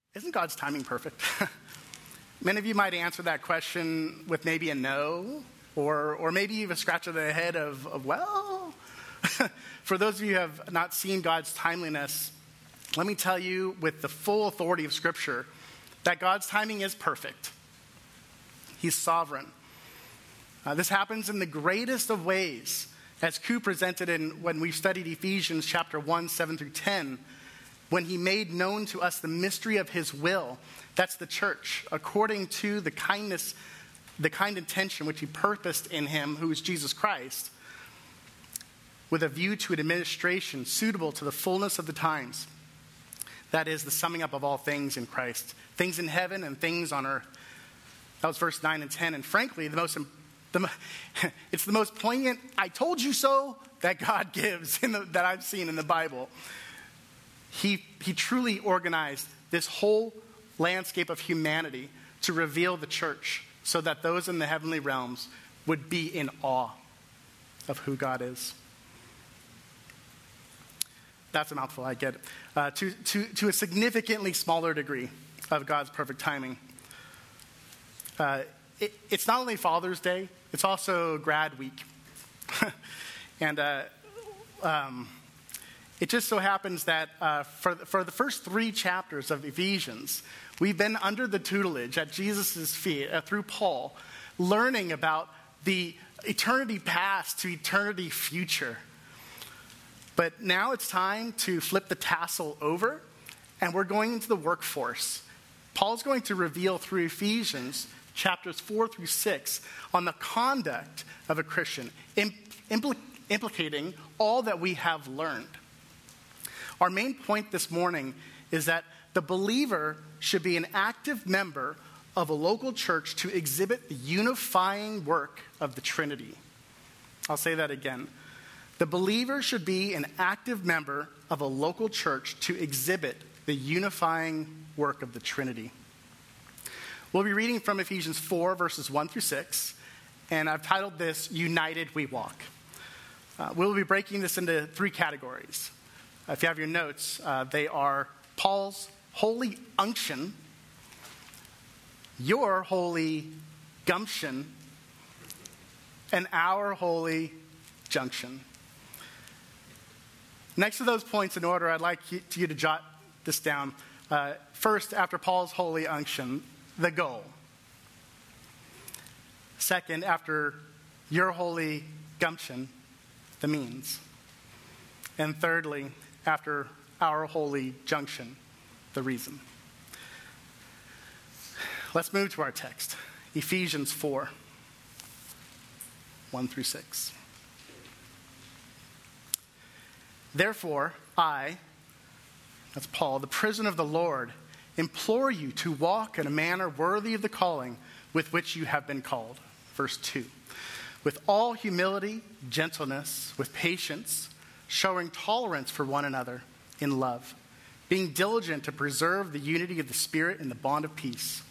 Isn't God's timing perfect? Many of you might answer that question with maybe a no, or maybe even a scratch of the head of well. For those of you who have not seen God's timeliness, let me tell you with the full authority of Scripture that God's timing is perfect. He's sovereign. This happens in the greatest of ways, as Ku presented when we studied Ephesians chapter 1, 7 through 10, when he made known to us the mystery of his will. That's the church, according to the kind intention which he purposed in him, who is Jesus Christ, with a view to an administration suitable to the fullness of the times. That is, the summing up of all things in Christ, things in heaven and things on earth. That was verse 9 and 10. And frankly, it's the most poignant "I told you so" that God gives that I've seen in the Bible. He truly organized this whole landscape of humanity to reveal the church so that those in the heavenly realms would be in awe of who God is. That's a mouthful, I get it. To a significantly smaller degree of God's perfect timing. It's not only Father's Day, it's also Grad Week. And it just so happens that for the first 3 chapters of Ephesians, we've been under the tutelage at Jesus' feet through Paul, learning about the eternity past to eternity future. But now it's time to flip the tassel over, and we're going into the workforce. Paul's going to reveal through Ephesians chapters 4 through 6 on the conduct of a Christian, implicating all that we have learned. Our main point this morning is that the believer should be an active member of a local church to exhibit the unifying work of the Trinity. I'll say that again. The believer should be an active member of a local church to exhibit the unifying work of the Trinity. We'll be reading from Ephesians 4, verses 1 through 6, and I've titled this, United We Walk. We'll be breaking this into 3 categories. If you have your notes, they are Paul's holy unction, your holy gumption, and our holy junction. Next to those points in order, I'd like you to jot this down. First, after Paul's holy unction, the goal. Second, after your holy gumption, the means. And thirdly, after our holy junction, the reason. Let's move to our text, Ephesians 4, 1 through 6. Therefore, I, that's Paul, the prisoner of the Lord, implore you to walk in a manner worthy of the calling with which you have been called. Verse 2. With all humility, gentleness, with patience, showing tolerance for one another in love, being diligent to preserve the unity of the Spirit in the bond of peace.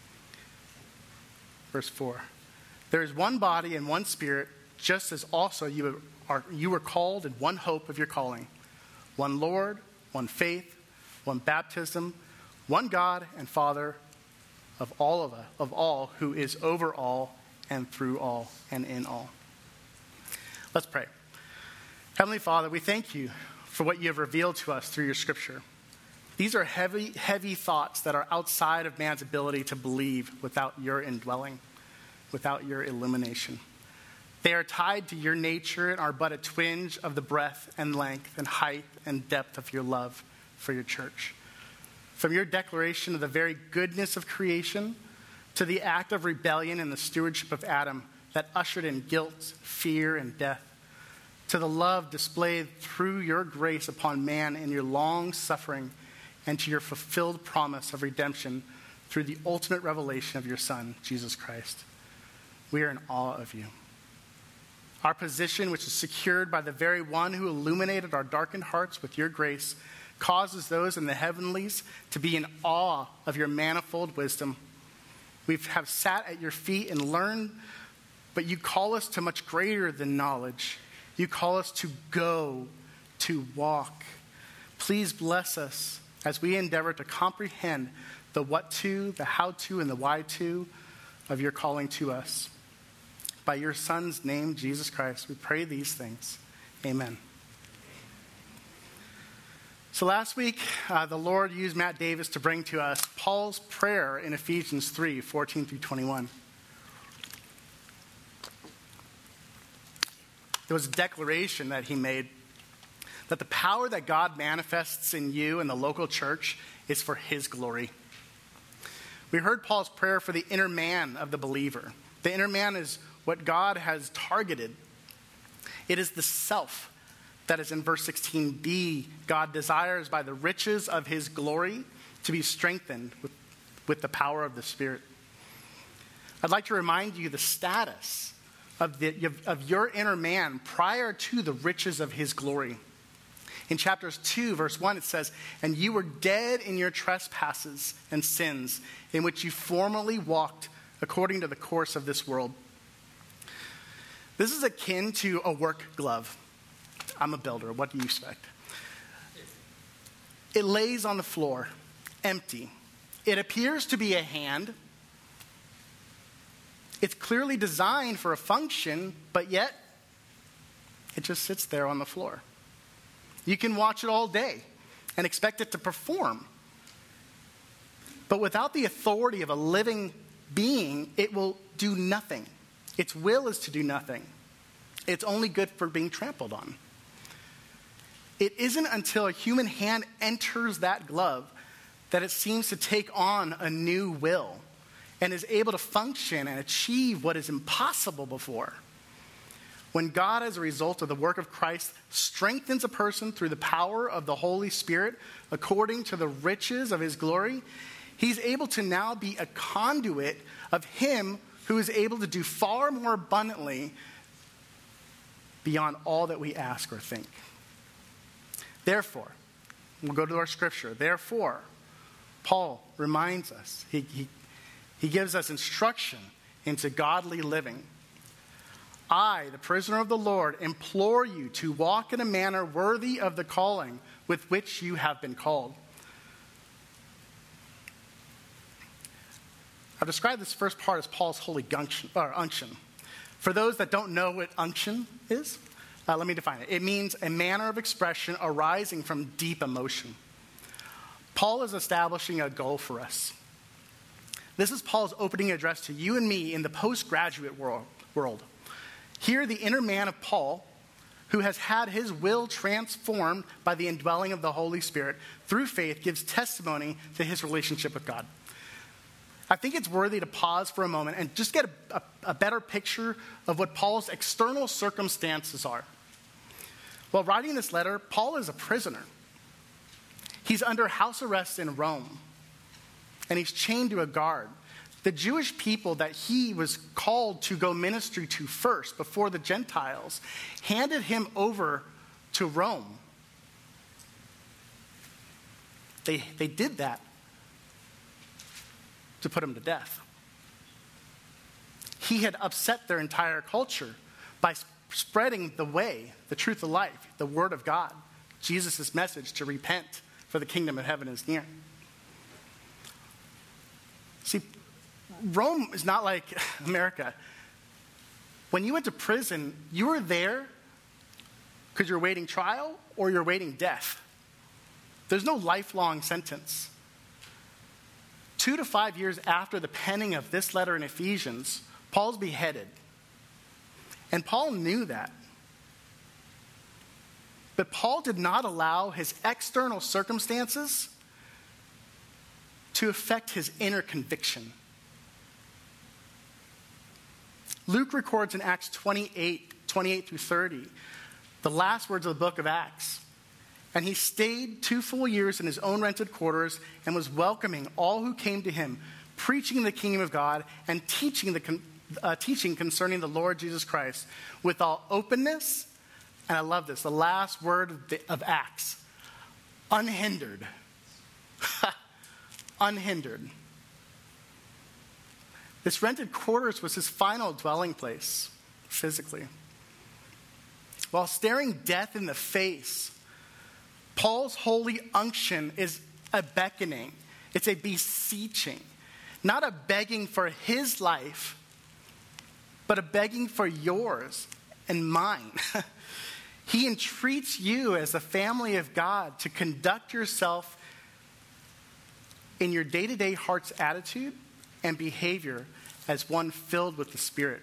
Verse 4. There is one body and one Spirit, just as also you were called in one hope of your calling. One Lord, one faith, one baptism, one God and Father of all, who is over all and through all and in all. Let's pray. Heavenly Father, we thank you for what you have revealed to us through your Scripture. These are heavy, heavy thoughts that are outside of man's ability to believe without your indwelling, without your illumination. They are tied to your nature and are but a twinge of the breadth and length and height and depth of your love for your church. From your declaration of the very goodness of creation to the act of rebellion and the stewardship of Adam that ushered in guilt, fear, and death, to the love displayed through your grace upon man in your long suffering, and to your fulfilled promise of redemption through the ultimate revelation of your Son, Jesus Christ. We are in awe of you. Our position, which is secured by the very one who illuminated our darkened hearts with your grace, causes those in the heavenlies to be in awe of your manifold wisdom. We have sat at your feet and learned, but you call us to much greater than knowledge. You call us to go, to walk. Please bless us as we endeavor to comprehend the what to, the how to, and the why to of your calling to us. By your Son's name, Jesus Christ, we pray these things. Amen. So last week, the Lord used Matt Davis to bring to us Paul's prayer in Ephesians 3, 14 through 21. There was a declaration that he made that the power that God manifests in you and the local church is for his glory. We heard Paul's prayer for the inner man of the believer. The inner man is what God has targeted. It is the self that is in verse 16b. God desires by the riches of his glory to be strengthened with the power of the Spirit. I'd like to remind you the status of your inner man prior to the riches of his glory. In chapters 2, verse 1, it says, "And you were dead in your trespasses and sins, in which you formerly walked according to the course of this world." This is akin to a work glove. I'm a builder. What do you expect? It lays on the floor, empty. It appears to be a hand. It's clearly designed for a function, but yet it just sits there on the floor. You can watch it all day and expect it to perform. But without the authority of a living being, it will do nothing. Its will is to do nothing. It's only good for being trampled on. It isn't until a human hand enters that glove that it seems to take on a new will and is able to function and achieve what is impossible before. When God, as a result of the work of Christ, strengthens a person through the power of the Holy Spirit according to the riches of his glory, he's able to now be a conduit of him who is able to do far more abundantly beyond all that we ask or think. Therefore, we'll go to our scripture. Therefore, Paul reminds us, he gives us instruction into godly living. I, the prisoner of the Lord, implore you to walk in a manner worthy of the calling with which you have been called. I've described this first part as Paul's holy unction. For those that don't know what unction is, let me define it. It means a manner of expression arising from deep emotion. Paul is establishing a goal for us. This is Paul's opening address to you and me in the postgraduate world. Here, the inner man of Paul, who has had his will transformed by the indwelling of the Holy Spirit through faith, gives testimony to his relationship with God. I think it's worthy to pause for a moment and just get a better picture of what Paul's external circumstances are. While writing this letter, Paul is a prisoner. He's under house arrest in Rome, and he's chained to a guard. The Jewish people that he was called to go ministry to first, before the Gentiles, handed him over to Rome. They did that to put him to death. He had upset their entire culture by spreading the way, the truth of life, the word of God, Jesus' message to repent, for the kingdom of heaven is near. See, Rome is not like America. When you went to prison, you were there because you're waiting trial or you're waiting death. There's no lifelong sentence. 2 to 5 years after the penning of this letter in Ephesians, Paul's beheaded. And Paul knew that. But Paul did not allow his external circumstances to affect his inner conviction. Luke records in Acts 28 through 30, the last words of the book of Acts. And he stayed 2 full years in his own rented quarters and was welcoming all who came to him, preaching the kingdom of God and teaching concerning the Lord Jesus Christ with all openness. And I love this, the last word of Acts, unhindered. Unhindered. This rented quarters was his final dwelling place, physically. While staring death in the face, Paul's holy unction is a beckoning. It's a beseeching. Not a begging for his life, but a begging for yours and mine. He entreats you as a family of God to conduct yourself in your day-to-day heart's attitude and behavior as one filled with the Spirit.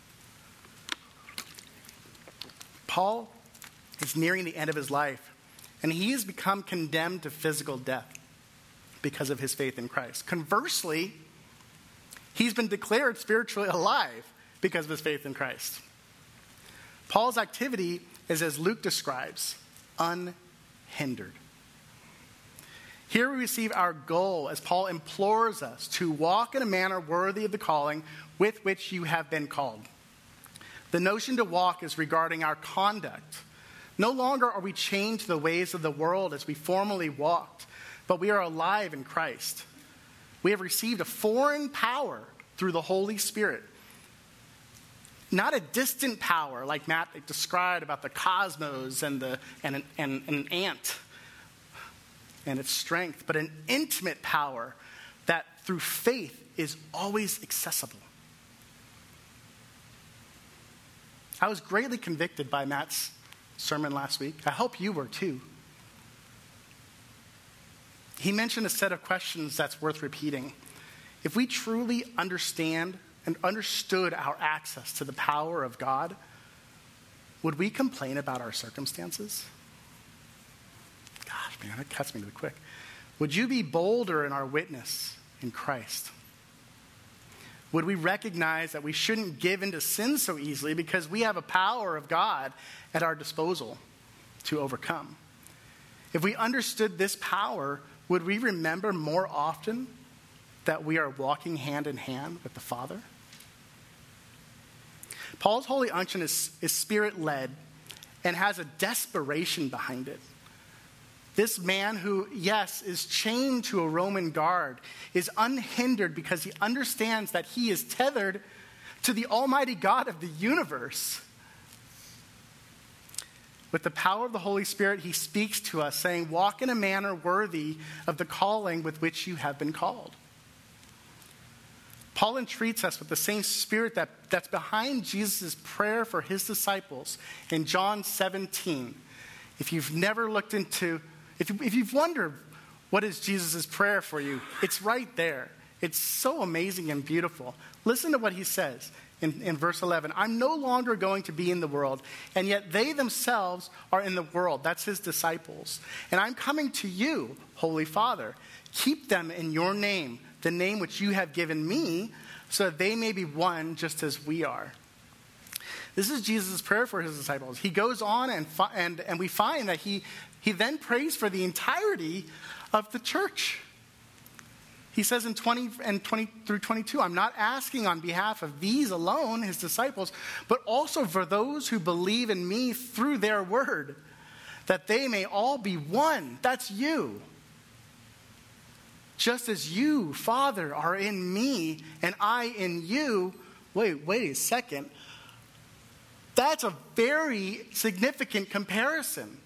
Paul is nearing the end of his life, and he has become condemned to physical death because of his faith in Christ. Conversely, he's been declared spiritually alive because of his faith in Christ. Paul's activity is, as Luke describes, unhindered. Here we receive our goal as Paul implores us to walk in a manner worthy of the calling with which you have been called. The notion to walk is regarding our conduct. No longer are we chained to the ways of the world as we formerly walked, but we are alive in Christ. We have received a foreign power through the Holy Spirit. Not a distant power like Matt described about the cosmos and an ant and its strength, but an intimate power that through faith is always accessible. I was greatly convicted by Matt's sermon last week. I hope you were too. He mentioned a set of questions that's worth repeating. If we truly understand and understood our access to the power of God, would we complain about our circumstances? Gosh, man, that cuts me to the quick. Would you be bolder in our witness in Christ? Would we recognize that we shouldn't give into sin so easily because we have a power of God at our disposal to overcome? If we understood this power, would we remember more often that we are walking hand in hand with the Father? Paul's holy unction is Spirit-led and has a desperation behind it. This man who, yes, is chained to a Roman guard is unhindered because he understands that he is tethered to the Almighty God of the universe. With the power of the Holy Spirit, he speaks to us, saying, walk in a manner worthy of the calling with which you have been called. Paul entreats us with the same spirit that's behind Jesus' prayer for his disciples in John 17. If you've never looked into, if you've wondered what is Jesus' prayer for you, it's right there. It's so amazing and beautiful. Listen to what he says in verse 11. I'm no longer going to be in the world, and yet they themselves are in the world. That's his disciples. And I'm coming to you, Holy Father. Keep them in your name, the name which you have given me, so that they may be one just as we are. This is Jesus' prayer for his disciples. He goes on and we find that he then prays for the entirety of the church. He says in 20 through 22, I'm not asking on behalf of these alone, his disciples, but also for those who believe in me through their word, that they may all be one. That's you. Just as you, Father, are in me and I in you. Wait a second. That's a very significant comparison.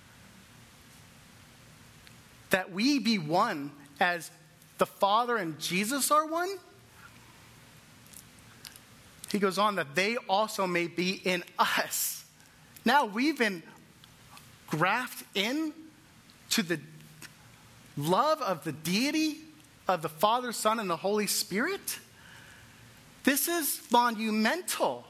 That we be one as the Father and Jesus are one. He goes on that they also may be in us. Now we've been grafted in to the love of the deity of the Father, Son, and the Holy Spirit. This is monumental.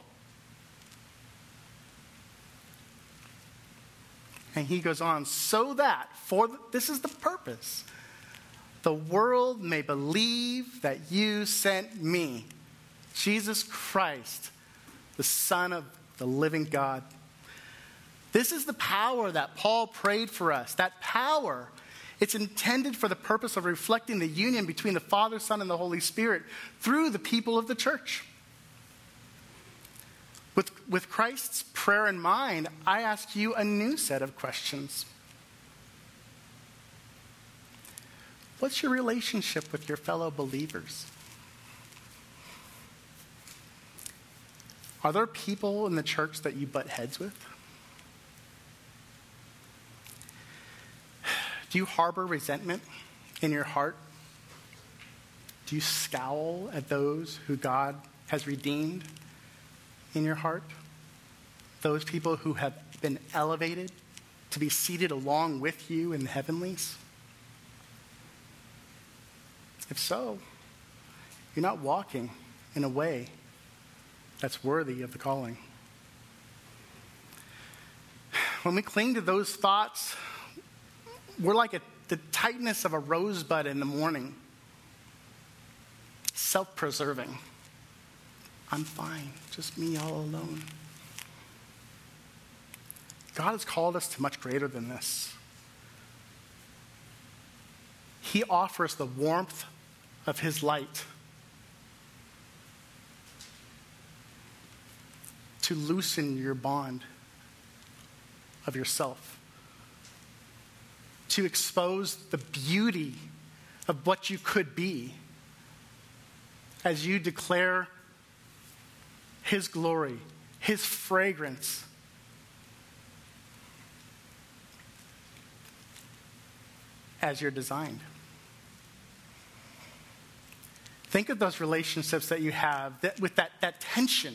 And he goes on, so that, this is the purpose, the world may believe that you sent me, Jesus Christ, the Son of the living God. This is the power that Paul prayed for us. That power, it's intended for the purpose of reflecting the union between the Father, Son, and the Holy Spirit through the people of the church. With Christ's prayer in mind, I ask you a new set of questions. What's your relationship with your fellow believers? Are there people in the church that you butt heads with? Do you harbor resentment in your heart? Do you scowl at those who God has redeemed in your heart? Those people who have been elevated to be seated along with you in the heavenlies? If so, you're not walking in a way that's worthy of the calling. When we cling to those thoughts, we're like the tightness of a rosebud in the morning, self-preserving. I'm fine, just me all alone. God has called us to much greater than this. He offers the warmth of his light to loosen your bond of yourself, to expose the beauty of what you could be as you declare his glory, his fragrance. As you're designed. Think of those relationships that you have with that tension.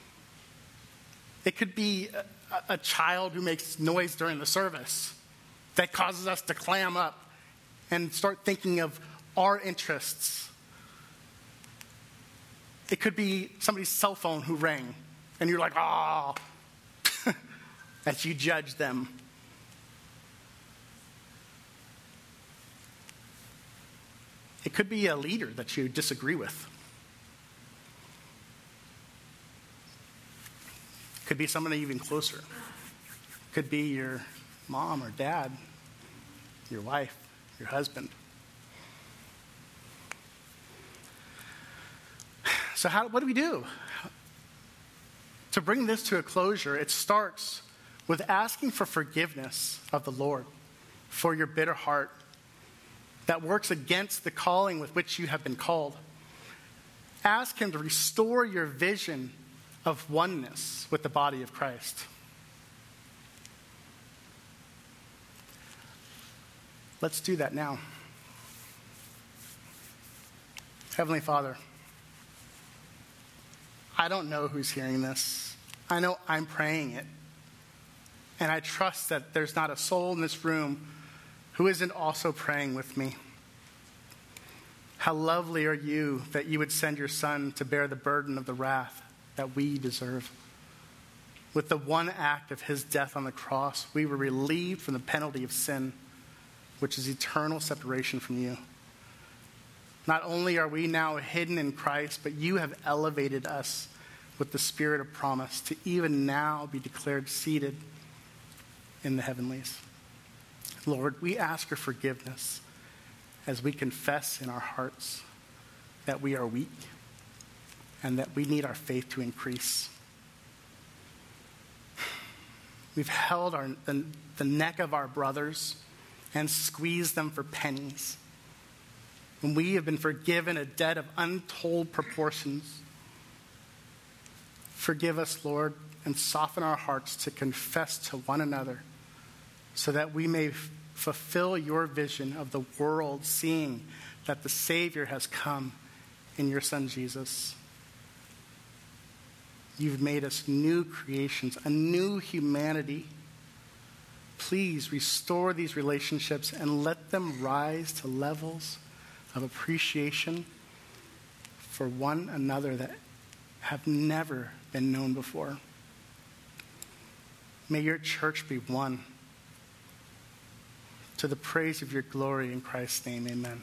It could be a child who makes noise during the service that causes us to clam up and start thinking of our interests. It could be somebody's cell phone who rang and you're like, oh, as you judge them. It could be a leader that you disagree with. It could be somebody even closer. It could be your mom or dad, your wife, your husband. So what do we do? To bring this to a closure, it starts with asking for forgiveness of the Lord for your bitter heart that works against the calling with which you have been called. Ask him to restore your vision of oneness with the body of Christ. Let's do that now. Heavenly Father, I don't know who's hearing this. I know I'm praying it. And I trust that there's not a soul in this room who isn't also praying with me. How lovely are you that you would send your Son to bear the burden of the wrath that we deserve. With the one act of his death on the cross, we were relieved from the penalty of sin, which is eternal separation from you. Not only are we now hidden in Christ, but you have elevated us with the Spirit of promise to even now be declared seated in the heavenlies. Lord, we ask your forgiveness as we confess in our hearts that we are weak and that we need our faith to increase. We've held the neck of our brothers and squeezed them for pennies. When we have been forgiven a debt of untold proportions, forgive us, Lord, and soften our hearts to confess to one another so that we may fulfill your vision of the world, seeing that the Savior has come in your Son, Jesus. You've made us new creations, a new humanity. Please restore these relationships and let them rise to levels of appreciation for one another that have never been known before. May your church be one to the praise of your glory in Christ's name. Amen.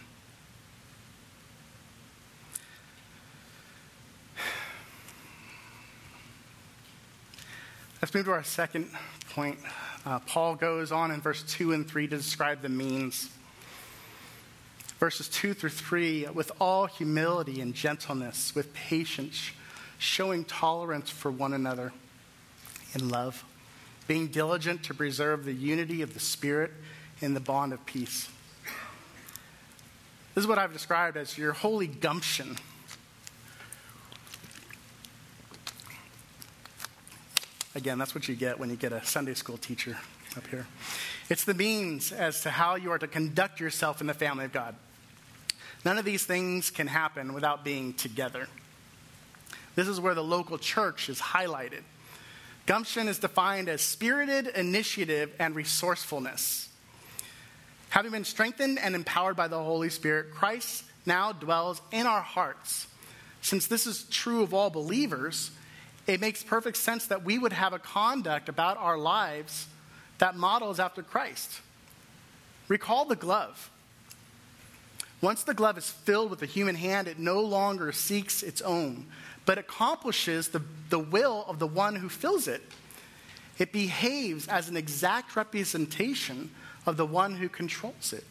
Let's move to our second point. Paul goes on in verse 2 and 3 to describe the means. Verses 2 through 3, with all humility and gentleness, with patience, showing tolerance for one another in love, being diligent to preserve the unity of the Spirit in the bond of peace. This is what I've described as your holy gumption. Again, that's what you get when you get a Sunday school teacher up here. It's the means as to how you are to conduct yourself in the family of God. None of these things can happen without being together. This is where the local church is highlighted. Gumption is defined as spirited initiative and resourcefulness. Having been strengthened and empowered by the Holy Spirit, Christ now dwells in our hearts. Since this is true of all believers, it makes perfect sense that we would have a conduct about our lives that models after Christ. Recall the glove. Once the glove is filled with the human hand, it no longer seeks its own, but accomplishes the will of the one who fills it. It behaves as an exact representation of the one who controls it.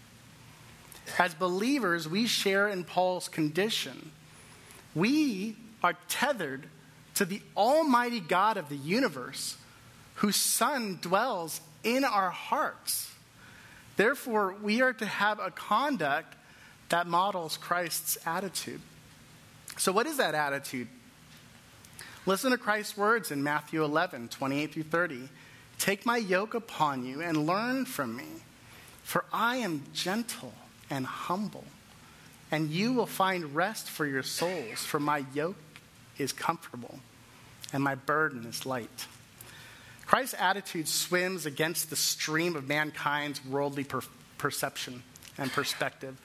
As believers, we share in Paul's condition. We are tethered to the Almighty God of the universe, whose Son dwells in our hearts. Therefore, we are to have a conduct that models Christ's attitude. So what is that attitude? Listen to Christ's words in Matthew 11, 28 through 30. Take my yoke upon you and learn from me, for I am gentle and humble, and you will find rest for your souls, for my yoke is comfortable and my burden is light. Christ's attitude swims against the stream of mankind's worldly perception and perspective.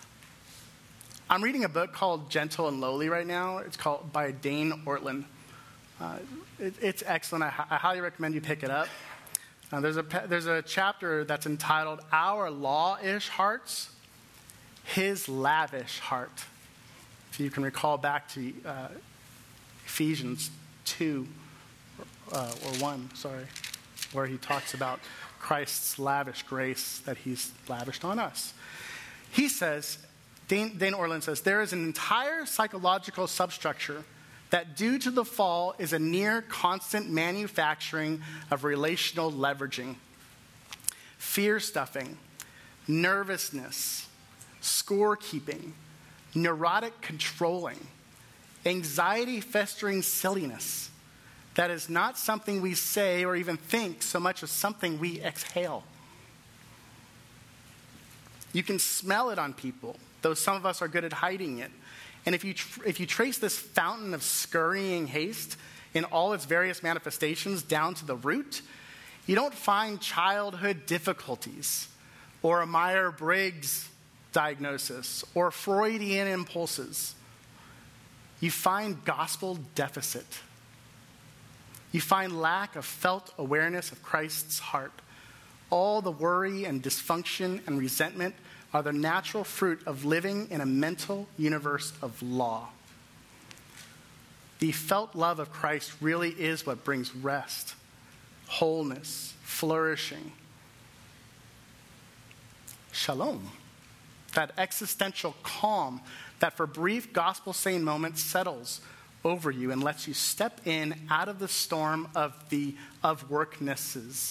I'm reading a book called Gentle and Lowly right now. It's called by Dane Ortland. It's excellent. I highly recommend you pick it up. There's a chapter that's entitled Our Law-ish Hearts, His Lavish Heart. If you can recall back to Ephesians 2, or 1, where he talks about Christ's lavish grace that he's lavished on us. He says, Dane Ortland says, there is an entire psychological substructure that due to the fall is a near constant manufacturing of relational leveraging, fear stuffing, nervousness, scorekeeping, neurotic controlling, anxiety festering silliness that is not something we say or even think so much as something we exhale. You can smell it on people, though some of us are good at hiding it. And if you trace this fountain of scurrying haste in all its various manifestations down to the root, you don't find childhood difficulties or a Myers-Briggs diagnosis or Freudian impulses. You find gospel deficit. You find lack of felt awareness of Christ's heart. All the worry and dysfunction and resentment are the natural fruit of living in a mental universe of law. The felt love of Christ really is what brings rest, wholeness, flourishing, shalom, that existential calm that for brief gospel-sane moments settles over you and lets you step in out of the storm of worknesses.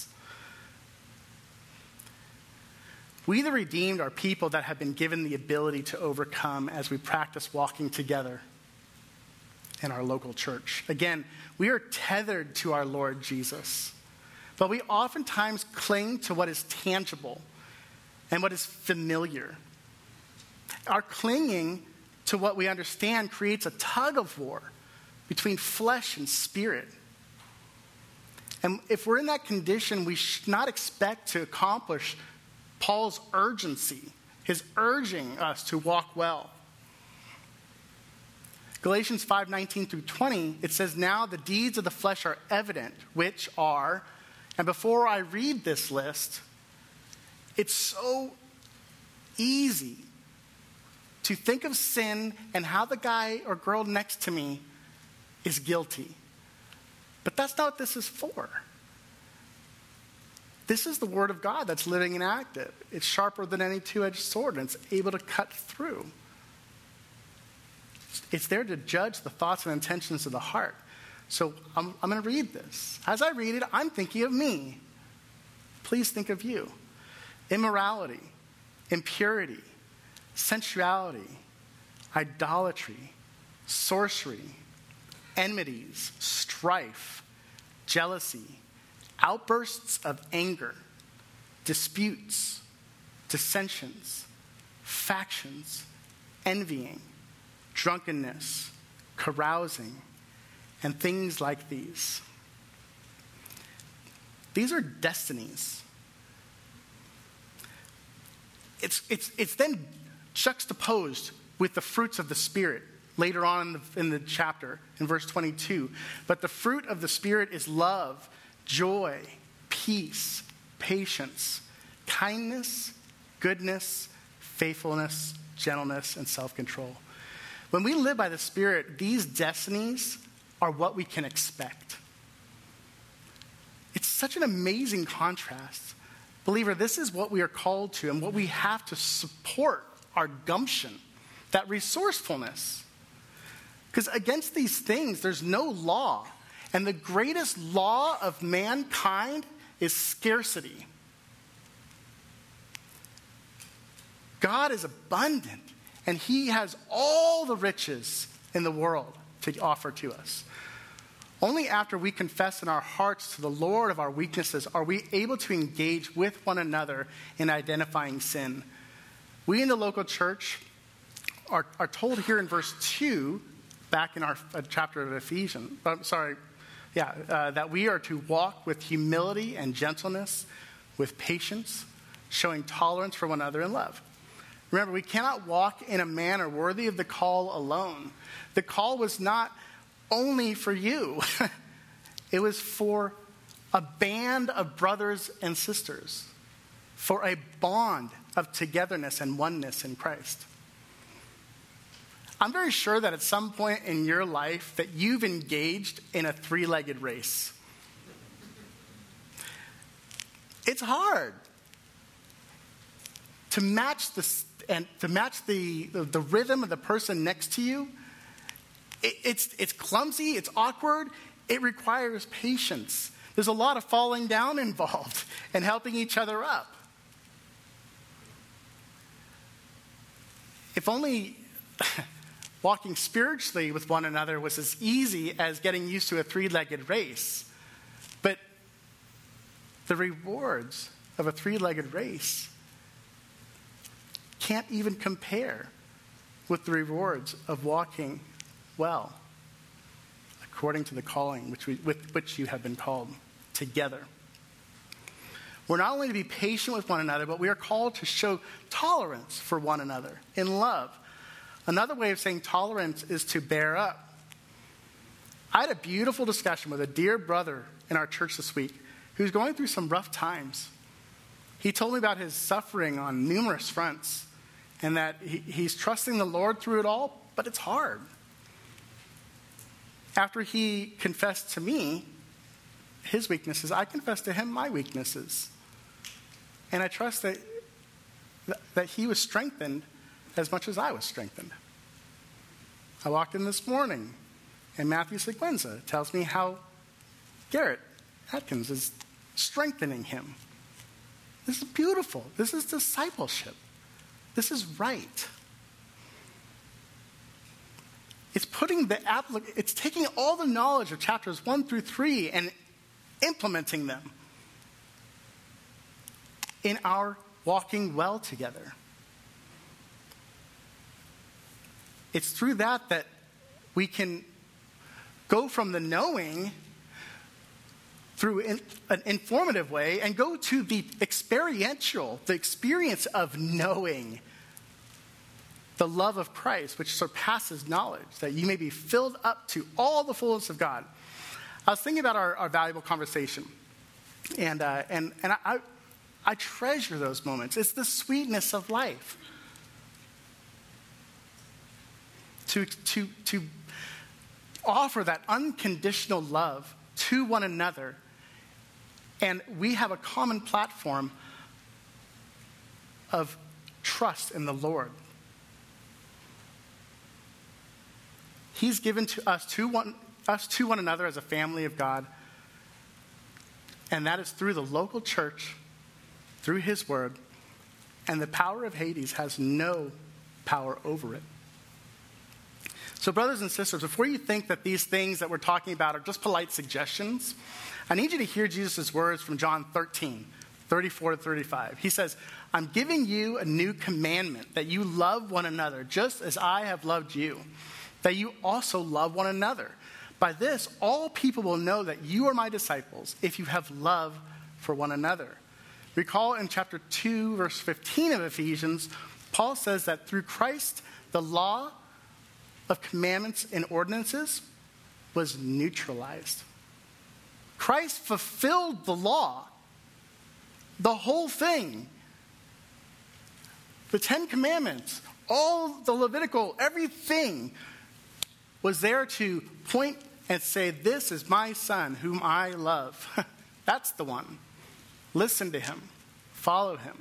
We, the redeemed, are people that have been given the ability to overcome as we practice walking together in our local church. Again, we are tethered to our Lord Jesus, but we oftentimes cling to what is tangible and what is familiar. Our clinging to what we understand creates a tug of war between flesh and spirit. And if we're in that condition, we should not expect to accomplish Paul's urgency, his urging us to walk well. Galatians 5:19 through 20, it says, now the deeds of the flesh are evident, which are, and before I read this list, it's so easy to think of sin and how the guy or girl next to me is guilty. But that's not what this is for. This is the word of God that's living and active. It's sharper than any two-edged sword, and it's able to cut through. It's there to judge the thoughts and intentions of the heart. So I'm going to read this. As I read it, I'm thinking of me. Please think of you. Immorality, impurity, sensuality, idolatry, sorcery, enmities, strife, jealousy, outbursts of anger, disputes, dissensions, factions, envying, drunkenness, carousing, and things like these. These are destinies. It's then juxtaposed with the fruits of the Spirit later on in the chapter, in verse 22. But the fruit of the Spirit is love, joy, peace, patience, kindness, goodness, faithfulness, gentleness, and self-control. When we live by the Spirit, these destinies are what we can expect. It's such an amazing contrast. Believer, this is what we are called to and what we have to support our gumption, that resourcefulness. Because against these things, there's no law. And the greatest law of mankind is scarcity. God is abundant, and he has all the riches in the world to offer to us. Only after we confess in our hearts to the Lord of our weaknesses are we able to engage with one another in identifying sin. We in the local church are told here in verse 2, back in our chapter of Ephesians, that we are to walk with humility and gentleness, with patience, showing tolerance for one another in love. Remember, we cannot walk in a manner worthy of the call alone. The call was not only for you. It was for a band of brothers and sisters, for a bond of togetherness and oneness in Christ. I'm very sure that at some point in your life that you've engaged in a three-legged race. It's hard to match the rhythm of the person next to you. It's clumsy, it's awkward, it requires patience. There's a lot of falling down involved and helping each other up. If only walking spiritually with one another was as easy as getting used to a three-legged race. But the rewards of a three-legged race can't even compare with the rewards of walking well, according to the calling with which you have been called together. We're not only to be patient with one another, but we are called to show tolerance for one another in love. Another way of saying tolerance is to bear up. I had a beautiful discussion with a dear brother in our church this week who's going through some rough times. He told me about his suffering on numerous fronts and that he's trusting the Lord through it all, but it's hard. After he confessed to me his weaknesses, I confessed to him my weaknesses. And I trust that he was strengthened as much as I was strengthened. I walked in this morning, and Matthew Seguenza tells me how Garrett Atkins is strengthening him. This is beautiful. This is discipleship. This is right. It's taking all the knowledge of chapters 1 through 3 and implementing them in our walking well together. It's through that we can go from the knowing through an informative way and go to the experience of knowing the love of Christ, which surpasses knowledge, that you may be filled up to all the fullness of God. I was thinking about our valuable conversation, and I treasure those moments. It's the sweetness of life. To offer that unconditional love to one another, and we have a common platform of trust in the Lord. He's given to us to one another as a family of God, and that is through the local church, through his word, and the power of Hades has no power over it. So brothers and sisters, before you think that these things that we're talking about are just polite suggestions, I need you to hear Jesus' words from John 13, 34 to 35. He says, I'm giving you a new commandment, that you love one another, just as I have loved you, that you also love one another. By this, all people will know that you are my disciples, if you have love for one another. Recall in chapter 2, verse 15 of Ephesians, Paul says that through Christ, the law of commandments and ordinances was neutralized. Christ fulfilled the law, the whole thing. The 10 Commandments, all the Levitical, everything was there to point and say, this is my son whom I love. That's the one. Listen to him. Follow him.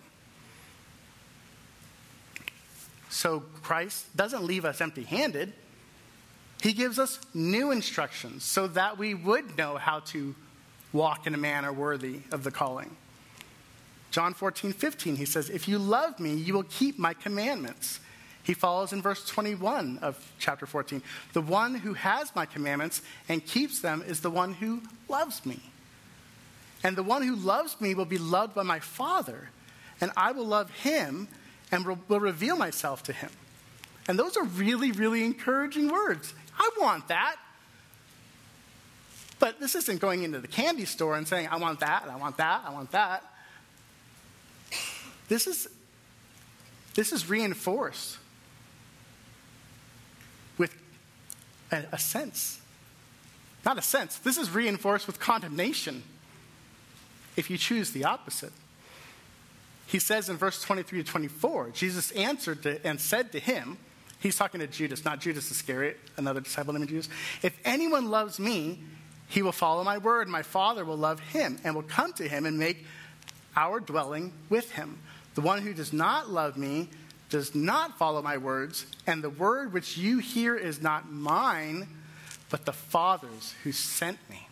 So Christ doesn't leave us empty-handed. He gives us new instructions so that we would know how to walk in a manner worthy of the calling. John 14:15, he says, if you love me, you will keep my commandments. He follows in verse 21 of chapter 14. The one who has my commandments and keeps them is the one who loves me. And the one who loves me will be loved by my Father, and I will love him and will reveal myself to him. And those are really, really encouraging words. I want that. But this isn't going into the candy store and saying, I want that, and I want that, I want that. This is reinforced with a sense. Not a sense. This is reinforced with condemnation if you choose the opposite. He says in verse 23 to 24, Jesus answered and said to him, he's talking to Judas, not Judas Iscariot, another disciple named Judas. If anyone loves me, he will follow my word. My Father will love him and will come to him and make our dwelling with him. The one who does not love me does not follow my words, and the word which you hear is not mine, but the Father's who sent me.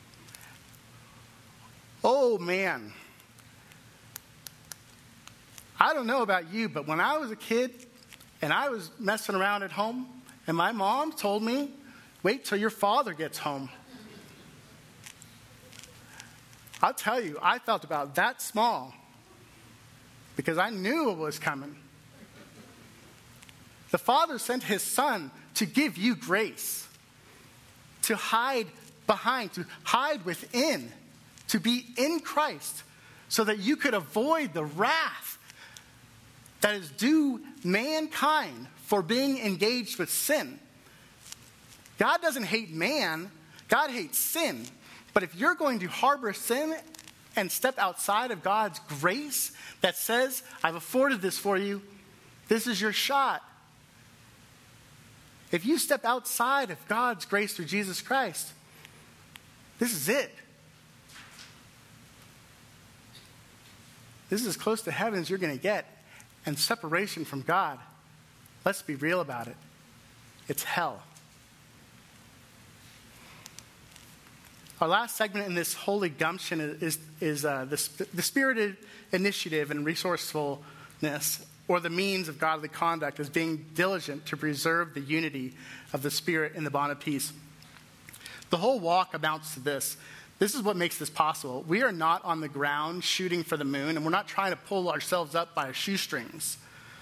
Oh, man. I don't know about you, but when I was a kid and I was messing around at home, and my mom told me, wait till your father gets home. I'll tell you, I felt about that small because I knew it was coming. The Father sent his Son to give you grace, to hide behind, to hide within, to be in Christ so that you could avoid the wrath that is due mankind for being engaged with sin. God doesn't hate man, God hates sin. But if you're going to harbor sin and step outside of God's grace that says, I've afforded this for you, this is your shot. If you step outside of God's grace through Jesus Christ, this is it. This is as close to heaven as you're going to get. And separation from God, let's be real about it, it's hell. Our last segment in this holy gumption is the spirited initiative and resourcefulness, or the means of godly conduct, as being diligent to preserve the unity of the Spirit in the bond of peace. The whole walk amounts to this. This is what makes this possible. We are not on the ground shooting for the moon, and we're not trying to pull ourselves up by our shoestrings.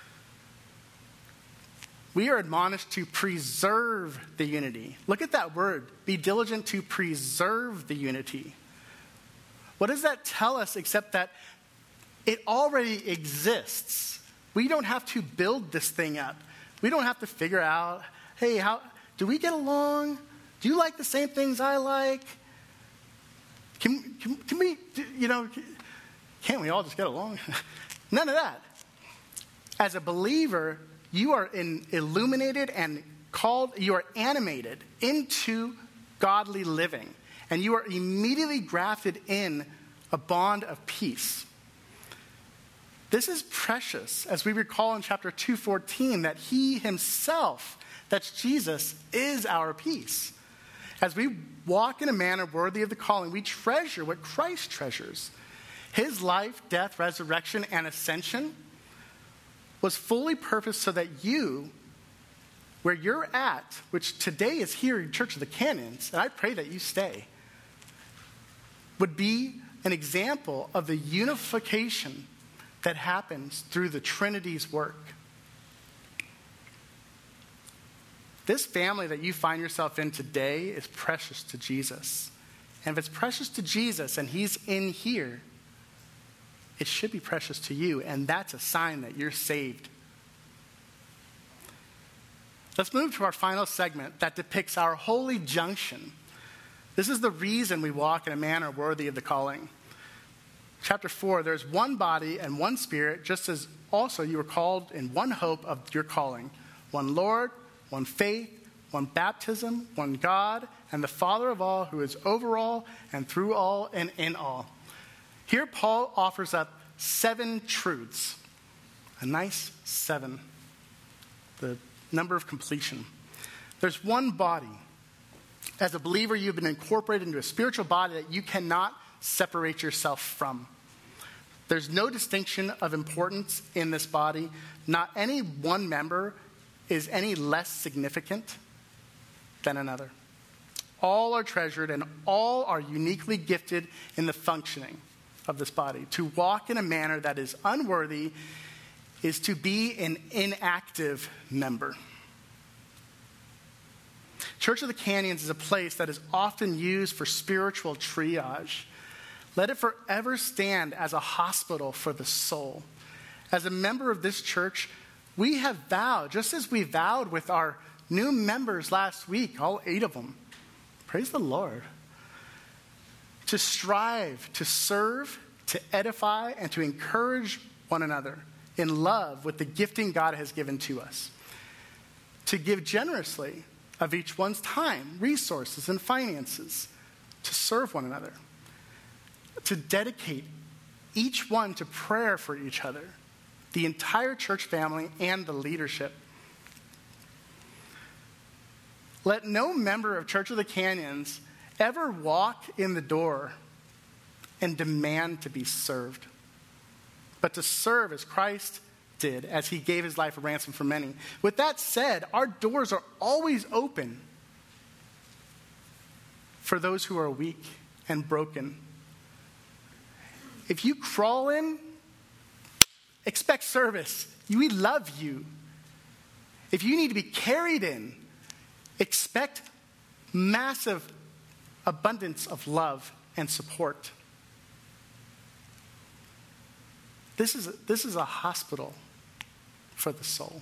We are admonished to preserve the unity. Look at that word. Be diligent to preserve the unity. What does that tell us except that it already exists? We don't have to build this thing up. We don't have to figure out, hey, how do we get along? Do you like the same things I like? Can we, can't we all just get along? None of that. As a believer, you are illuminated and called, you are animated into godly living. And you are immediately grafted in a bond of peace. This is precious, as we recall in chapter 2:14, that he himself, that's Jesus, is our peace. As we walk in a manner worthy of the calling, we treasure what Christ treasures. His life, death, resurrection, and ascension was fully purposed so that you, where you're at, which today is here in Church of the Canyons, and I pray that you stay, would be an example of the unification that happens through the Trinity's work. This family that you find yourself in today is precious to Jesus. And if it's precious to Jesus and he's in here, it should be precious to you. And that's a sign that you're saved. Let's move to our final segment that depicts our holy junction. This is the reason we walk in a manner worthy of the calling. Chapter 4, there's one body and one spirit, just as also you were called in one hope of your calling. One Lord, one faith, one baptism, one God, and the Father of all, who is over all and through all and in all. Here Paul offers up 7 truths. A nice 7. The number of completion. There's one body. As a believer, you've been incorporated into a spiritual body that you cannot separate yourself from. There's no distinction of importance in this body. Not any one member is any less significant than another. All are treasured and all are uniquely gifted in the functioning of this body. To walk in a manner that is unworthy is to be an inactive member. Church of the Canyons is a place that is often used for spiritual triage. Let it forever stand as a hospital for the soul. As a member of this church, we have vowed, just as we vowed with our new members last week, all 8 of them, praise the Lord, to strive, to serve, to edify, and to encourage one another in love with the gifting God has given to us. To give generously of each one's time, resources, and finances to serve one another. To dedicate each one to prayer for each other, the entire church family and the leadership. Let no member of Church of the Canyons ever walk in the door and demand to be served, but to serve as Christ did, as he gave his life a ransom for many. With that said, our doors are always open for those who are weak and broken. If you crawl in, expect service. We love you. If you need to be carried in, expect massive abundance of love and support. This is a hospital for the soul.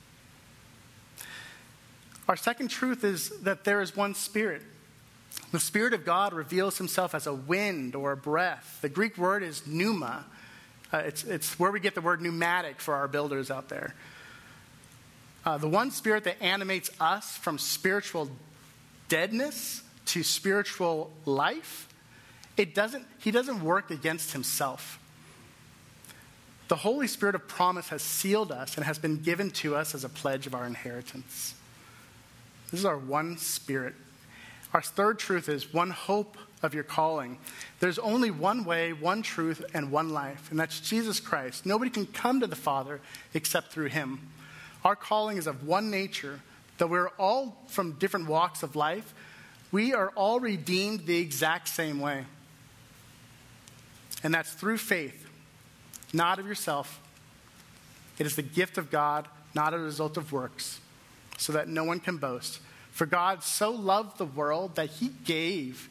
Our second truth is that there is one Spirit. The Spirit of God reveals himself as a wind or a breath. The Greek word is pneuma. It's where we get the word pneumatic for our builders out there. The one Spirit that animates us from spiritual deadness to spiritual life, he doesn't work against himself. The Holy Spirit of promise has sealed us and has been given to us as a pledge of our inheritance. This is our one Spirit. Our third truth is one hope of your calling. There's only one way, one truth, and one life, and that's Jesus Christ. Nobody can come to the Father except through him. Our calling is of one nature. Though we're all from different walks of life, we are all redeemed the exact same way. And that's through faith, not of yourself. It is the gift of God, not a result of works, so that no one can boast. For God so loved the world that he gave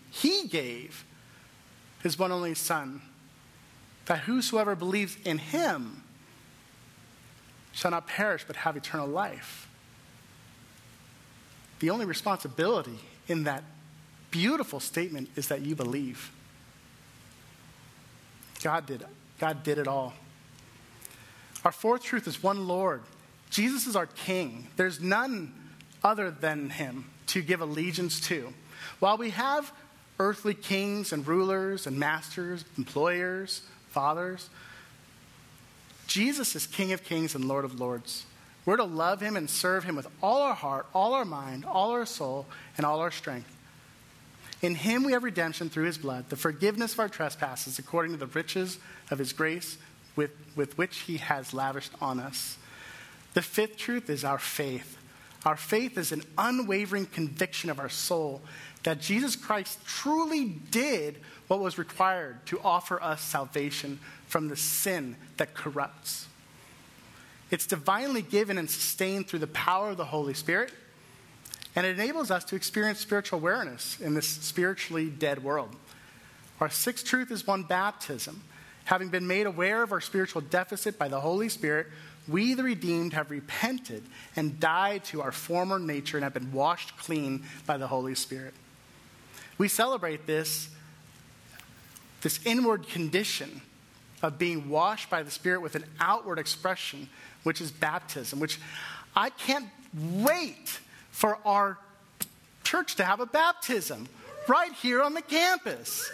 his one only Son, that whosoever believes in him shall not perish but have eternal life. The only responsibility in that beautiful statement is that you believe. God did it all. Our fourth truth is one Lord. Jesus is our King. There's none other than him to give allegiance to. While we have earthly kings and rulers and masters, employers, fathers, Jesus is King of kings and Lord of lords. We're to love him and serve him with all our heart, all our mind, all our soul, and all our strength. In him we have redemption through his blood, the forgiveness of our trespasses according to the riches of his grace with which he has lavished on us. The fifth truth is our faith. Our faith is an unwavering conviction of our soul that Jesus Christ truly did what was required to offer us salvation from the sin that corrupts. It's divinely given and sustained through the power of the Holy Spirit, and it enables us to experience spiritual awareness in this spiritually dead world. Our sixth truth is one baptism. Having been made aware of our spiritual deficit by the Holy Spirit, we, the redeemed, have repented and died to our former nature and have been washed clean by the Holy Spirit. We celebrate this inward condition of being washed by the Spirit with an outward expression, which is baptism, which I can't wait for our church to have a baptism right here on the campus.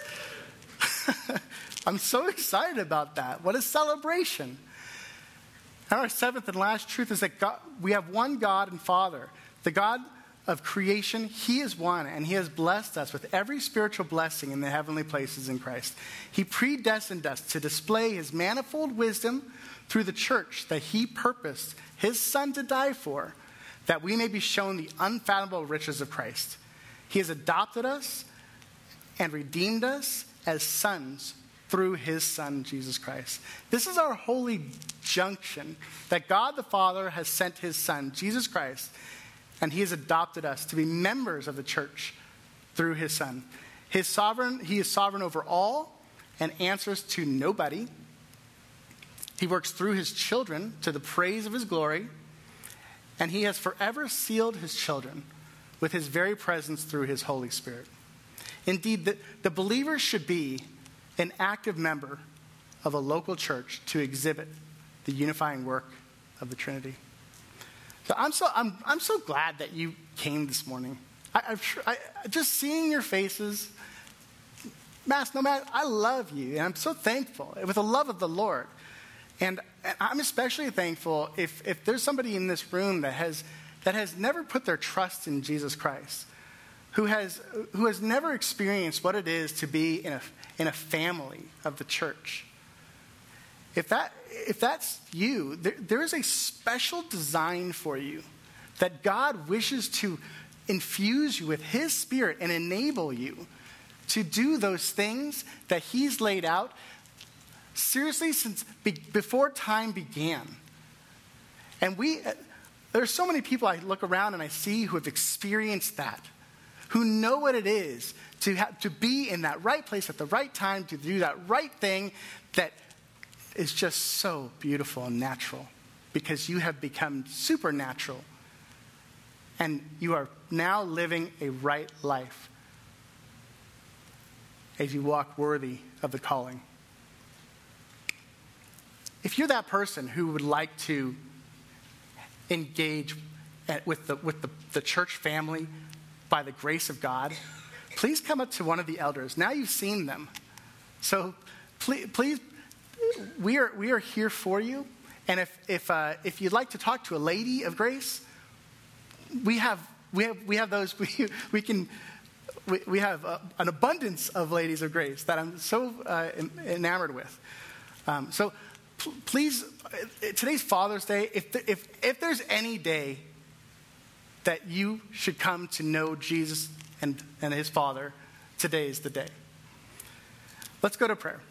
I'm so excited about that. What a celebration. And our seventh and last truth is that we have one God and Father. The God of creation, he is one, and he has blessed us with every spiritual blessing in the heavenly places in Christ. He predestined us to display his manifold wisdom through the church that he purposed his Son to die for, that we may be shown the unfathomable riches of Christ. He has adopted us and redeemed us as sons through his Son, Jesus Christ. This is our holy junction, that God the Father has sent his Son, Jesus Christ, and he has adopted us to be members of the church through his Son. He is sovereign over all and answers to nobody. He works through his children to the praise of his glory, and he has forever sealed his children with his very presence through his Holy Spirit. Indeed, the believer should be an active member of a local church to exhibit the unifying work of the Trinity. So I'm so glad that you came this morning. I just seeing your faces, Mass Nomad, I love you, and I'm so thankful with the love of the Lord. And I'm especially thankful if there's somebody in this room that has never put their trust in Jesus Christ, who has never experienced what it is to be in a family of the church. If that's you, there is a special design for you that God wishes to infuse you with his Spirit and enable you to do those things that he's laid out seriously since before time began. And there's so many people I look around and I see who have experienced that, who know what it is to be in that right place at the right time, to do that right thing that is just so beautiful and natural, because you have become supernatural and you are now living a right life as you walk worthy of the calling. If you're that person who would like to engage with the church family by the grace of God, please come up to one of the elders. Now you've seen them. So please, we are here for you. And if you'd like to talk to a lady of grace, we have those. We have an abundance of ladies of grace that I'm so enamored with. So please, today's Father's Day. If there's any day that you should come to know Jesus and his Father, today is the day. Let's go to prayer.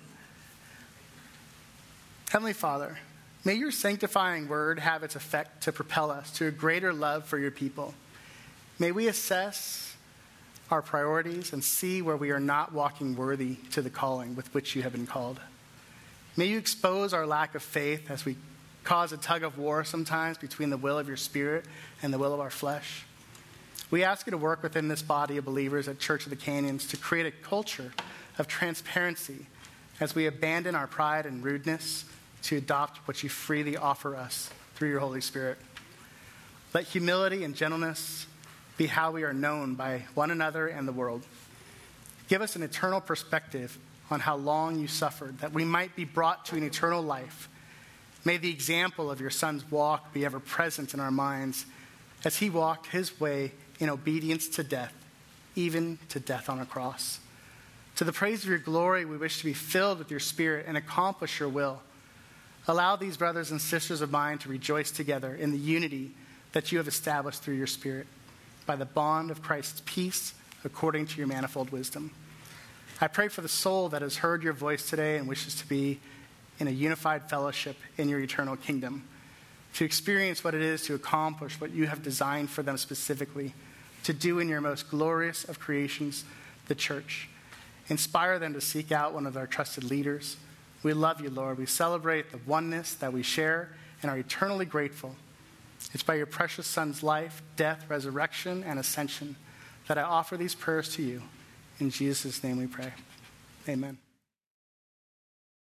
Heavenly Father, may your sanctifying word have its effect to propel us to a greater love for your people. May we assess our priorities and see where we are not walking worthy to the calling with which you have been called. May you expose our lack of faith as we cause a tug of war sometimes between the will of your Spirit and the will of our flesh. We ask you to work within this body of believers at Church of the Canyons to create a culture of transparency as we abandon our pride and rudeness to adopt what you freely offer us through your Holy Spirit. Let humility and gentleness be how we are known by one another and the world. Give us an eternal perspective on how long you suffered, that we might be brought to an eternal life. May the example of your Son's walk be ever present in our minds as he walked his way in obedience to death, even to death on a cross. To the praise of your glory, we wish to be filled with your Spirit and accomplish your will. Allow these brothers and sisters of mine to rejoice together in the unity that you have established through your Spirit by the bond of Christ's peace according to your manifold wisdom. I pray for the soul that has heard your voice today and wishes to be in a unified fellowship in your eternal kingdom, to experience what it is to accomplish what you have designed for them specifically, to do in your most glorious of creations, the church. Inspire them to seek out one of our trusted leaders. We love you, Lord. We celebrate the oneness that we share and are eternally grateful. It's by your precious Son's life, death, resurrection, and ascension that I offer these prayers to you. In Jesus' name we pray. Amen.